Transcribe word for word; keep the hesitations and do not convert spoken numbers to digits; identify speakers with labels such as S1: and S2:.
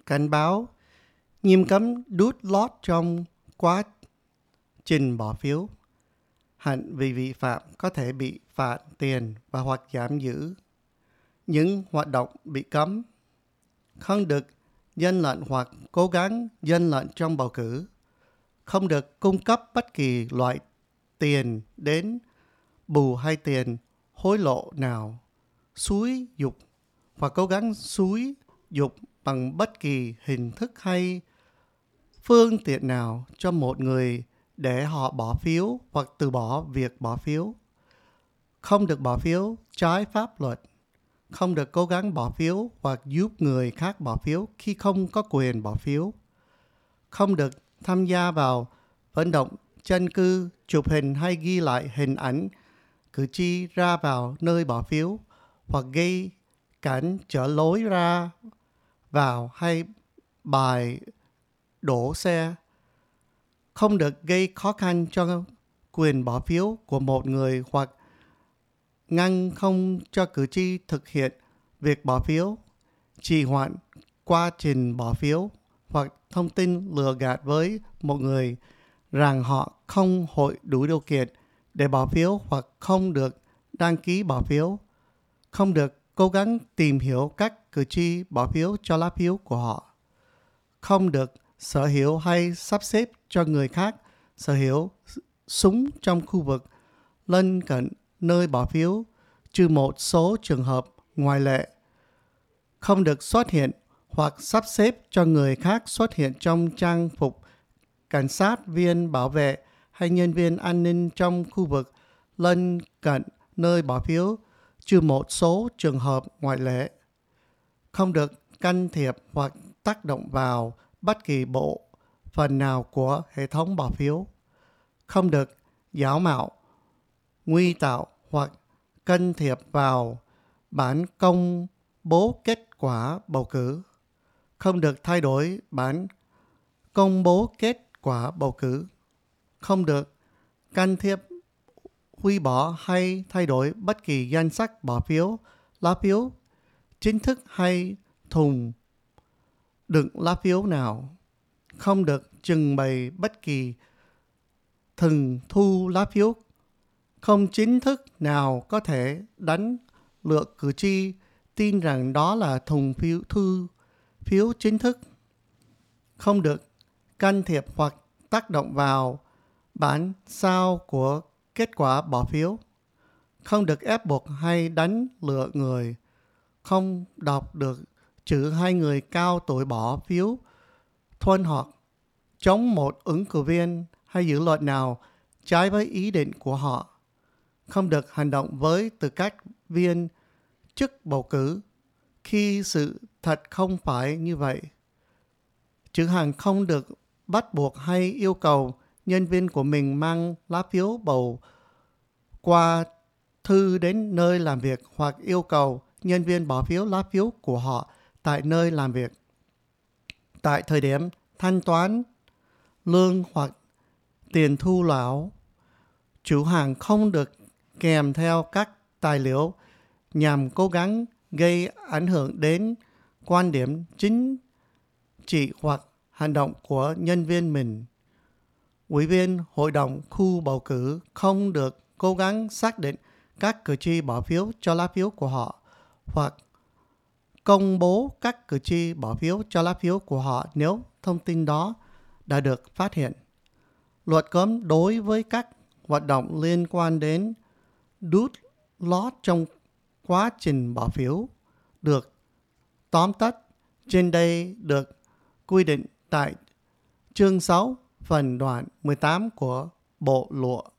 S1: cảnh báo nghiêm cấm đút lót trong quá trình bỏ phiếu. Hành vi vi phạm có thể bị phạt tiền và hoặc giảm giữ. Những hoạt động bị cấm: không được gian lận hoặc cố gắng gian lận trong bầu cử, không được cung cấp bất kỳ loại tiền đến bù hay tiền hối lộ nào, xúi giục hoặc cố gắng xúi giục bằng bất kỳ hình thức hay phương tiện nào cho một người để họ bỏ phiếu hoặc từ bỏ việc bỏ phiếu, không được bỏ phiếu trái pháp luật, không được cố gắng bỏ phiếu hoặc giúp người khác bỏ phiếu khi không có quyền bỏ phiếu, không được tham gia vào vận động tranh cử, chụp hình hay ghi lại hình ảnh cử tri ra vào nơi bỏ phiếu hoặc gây cản trở lối ra vào hay bài đổ xe, không được gây khó khăn cho quyền bỏ phiếu của một người hoặc ngăn không cho cử tri thực hiện việc bỏ phiếu, trì hoãn quá trình bỏ phiếu hoặc thông tin lừa gạt với một người rằng họ không hội đủ điều kiện để bỏ phiếu hoặc không được đăng ký bỏ phiếu, không được cố gắng tìm hiểu các cử tri bỏ phiếu cho lá phiếu của họ, không được sở hữu hay sắp xếp cho người khác sở hữu súng trong khu vực lân cận nơi bỏ phiếu, trừ một số trường hợp ngoại lệ, không được xuất hiện hoặc sắp xếp cho người khác xuất hiện trong trang phục cảnh sát viên bảo vệ hay nhân viên an ninh trong khu vực lân cận nơi bỏ phiếu, trừ một số trường hợp ngoại lệ, không được can thiệp hoặc tác động vào bất kỳ bộ phận nào của hệ thống bỏ phiếu, không được giả mạo, nguy tạo hoặc can thiệp vào bản công bố kết quả bầu cử, không được thay đổi bản công bố kết quả bầu cử, không được can thiệp, hủy bỏ hay thay đổi bất kỳ danh sách bỏ phiếu, lá phiếu chính thức hay thùng đựng lá phiếu nào, không được trưng bày bất kỳ thùng thu lá phiếu không chính thức nào có thể đánh lừa cử tri tin rằng đó là thùng phiếu thu phiếu chính thức, không được can thiệp hoặc tác động vào bản sao của kết quả bỏ phiếu, không được ép buộc hay đánh lừa người, không đọc được chữ hai người cao tuổi bỏ phiếu thuần hoặc chống một ứng cử viên hay dự luật nào trái với ý định của họ, không được hành động với tư cách viên chức bầu cử khi sự thật không phải như vậy. Chữ hàng không được bắt buộc hay yêu cầu nhân viên của mình mang lá phiếu bầu qua thư đến nơi làm việc hoặc yêu cầu nhân viên bỏ phiếu lá phiếu của họ tại nơi làm việc. Tại thời điểm thanh toán lương hoặc tiền thu lão, chủ hàng không được kèm theo các tài liệu nhằm cố gắng gây ảnh hưởng đến quan điểm chính trị hoặc hành động của nhân viên mình. Ủy viên hội đồng khu bầu cử không được cố gắng xác định các cử tri bỏ phiếu cho lá phiếu của họ hoặc công bố các cử tri bỏ phiếu cho lá phiếu của họ nếu thông tin đó đã được phát hiện. Luật cấm đối với các hoạt động liên quan đến đút lót trong quá trình bỏ phiếu được tóm tắt trên đây được quy định tại chương sáu phần đoạn mười tám của Bộ Luật.